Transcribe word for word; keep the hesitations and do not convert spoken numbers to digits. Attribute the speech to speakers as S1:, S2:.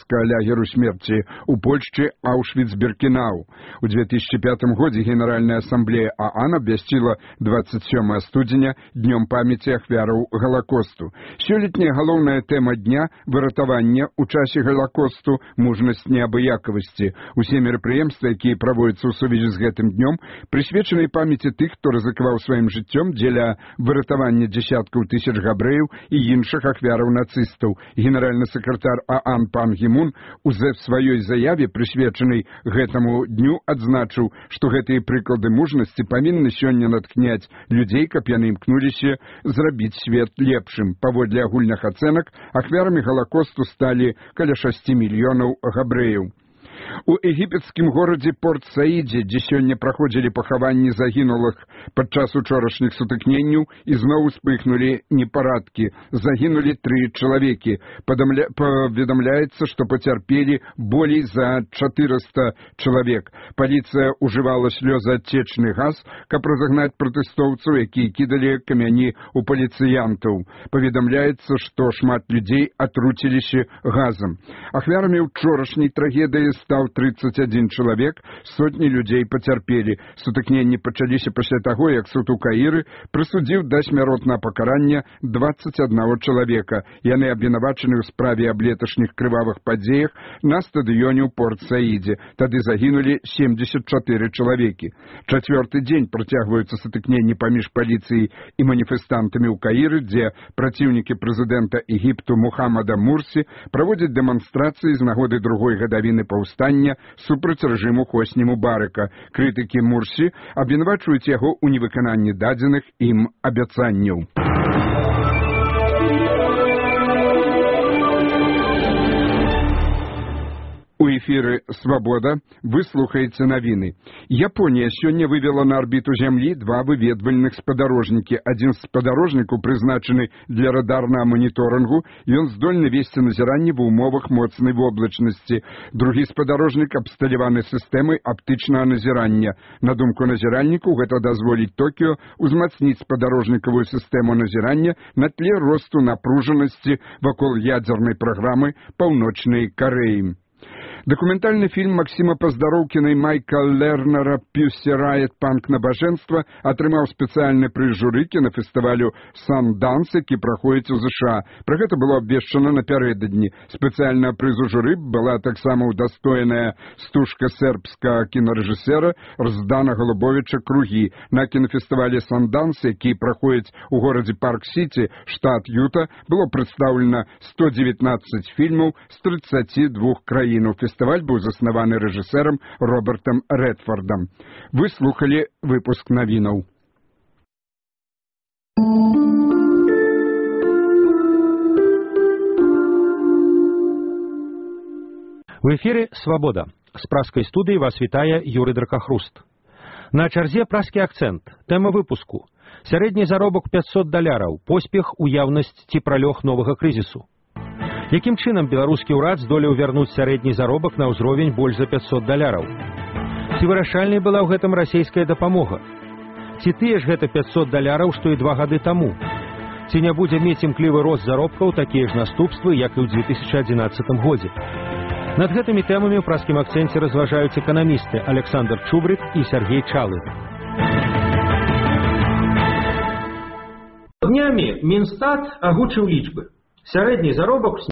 S1: нацысцкага лягеру смерці ў Польшчы Аўшвіц-Біркенау. У две тысячи пятым годзе Генеральная ассамблея ААН абвясціла двадцать сёмага студзеня днём памяці ахвяраў Галакосту. Сёлетняя галоўная тэма дня – выратавання ў часе Галакосту, мужнасць неабыякавасці. Усе мерапрыемствы, якія праводзяцца ў сувязі з гэтым днём, прысвечаны памяці тых, хто рызыкаваў сваім жыццём дзеля выратавання дзесяткаў тысяч габрэяў і іншых ахвяраў нацыстаў. Генеральны сакратар ААН пан Гімун у сваёй заяве, прысвечанай гэтаму дню, адзначыў, што гэтыя прыклады мужнасці павінны сёння натхняць людзей, каб яны імкнуліся зрабіць свет лепшым. Паводле агульных ацэнак, ахвярамі Галакосту сталі каля шасці мільёнаў габрэяў. У егіпецкім горадзе Порт-Саідзе, дзе сёння праходзілі пахаванні загінулых падчас учорашніх сутыкненняў, ізноў успыхнулі непарадкі. Загінулі тры чалавекі. Паведамляецца, што пацярпелі болей за чатырыста чалавек. Паліцыя ўжывала слёзаадцечны газ, каб разагнаць пратэстоўцаў, якія кідалі камяні ў паліцыянтаў. Паведамляецца, што шмат людзей атруціліся газам. Ахвярамі ўчорашняй трагедыі стаў тридцать один чалавек, сотні людзей пацярпелі. Сутыкненні пачаліся пасля таго, як суд у Каіры прысудзіў да смяротнага пакарання двадцать одного чалавека. Яны абвінавачаны ў справе аб леташніх крывавых падзеях на стадыёне ў Порт-Саідзе. Тады загінулі семьдесят четыре чалавекі. Чацвёрты дзень працягваюцца сутыкненні паміж паліцыяй і маніфестантамі ў Каіры, дзе праціўнікі прэзідэнта Егіпту Мухаммада Мурсі праводзяць дэманстрацыі з нагоды другой гадавіны паўстання супраць рэжыму Хосні Мубарака. Крытыкі Мурсі абвінавачваюць яго ў невыкананні дадзеных ім абяцанняў. У эфіры «Свабода» вы слухаеце навіны. Японія сёння вывела на арбіту Зямлі два выведвальных спадарожнікі. Адзін з спадарожнікаў прызначаны для радарнага маніторынгу, ён здольны весці назіранне ва ўмовах моцнай воблачнасці. Другі спадарожнік абсталяваны сістэмай аптычнага назірання. На думку назіральнікаў, гэта дазволіць Токіо узмацніць спадарожнікавую сістэму назірання на тле росту напружанасці вакол ядзернай праграмы Паўночнай Карэі. Дакументальны фільм Максіма Паздароўкіна і Майка Лернера «Пюссерает панк набажэнства» атрымаў спецыяльны прыз журы кінафестывалю «Санданс», які праходзіць у ЗША. Пра гэта было абвешчана напярэдадні. Спецыяльнага прызу журы была таксама ўдастоеная стужка сербскага кінарэжысера Рздана Голубовича «Кругі». На кінафестывалі «Санданс», які праходзіць у горадзе Парк-Сіці, штат Юта, было прадстаўлена сто дзевятнаццаць фільмаў з трыццаці двух краінаў. Фестываль быў заснаваны рэжысэрам Робертам Рэдфордам. Вы слухалі выпуск навінаў.
S2: В эфире «Свобода». С праской студии вас вітае Юрий Дракахруст. На чарзе праскі акцент. Тэма выпуску. Сярэдні заробак пятьсот даляраў. Поспех, уяўнасць ці пралёг новага крызісу. Якім чынам беларускі ўрад здолеў вярнуць сярэдні заробак на ўзровень больш за пятьсот даляраў? Ці вырашальнай была ў гэтым расійская дапамога? Ці тыя ж гэта пятьсот даляраў, што і два гады таму? Ці не будзе мець імклівы рост заробкаў такія ж наступствы, як і ў две тысячи одиннадцатым годзе? Над гэтымі тэмамі ў праскім акцэнце разважаюць эканамісты Александр Чубрик і Сергей Чалы.
S3: Днямі Мінстат агучыў лічбы. Сярэдні заробак